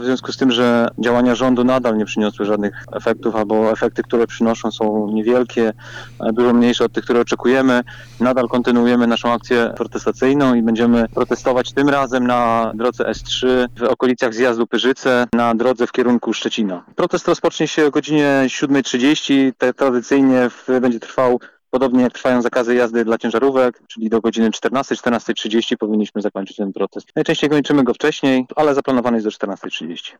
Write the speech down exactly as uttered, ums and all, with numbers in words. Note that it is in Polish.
W związku z tym, że działania rządu nadal nie przyniosły żadnych efektów, albo efekty, które przynoszą, są niewielkie, dużo mniejsze od tych, które oczekujemy, nadal kontynuujemy naszą akcję protestacyjną i będziemy protestować tym razem na drodze S trzy w okolicach zjazdu Pyrzyce, na drodze w kierunku Szczecina. Protest rozpocznie się o godzinie siódma trzydzieści, te tradycyjnie będzie trwał podobnie jak trwają zakazy jazdy dla ciężarówek, czyli do godziny czternastej, czternasta trzydzieści powinniśmy zakończyć ten protest. Najczęściej kończymy go wcześniej, ale zaplanowany jest do czternasta trzydzieści.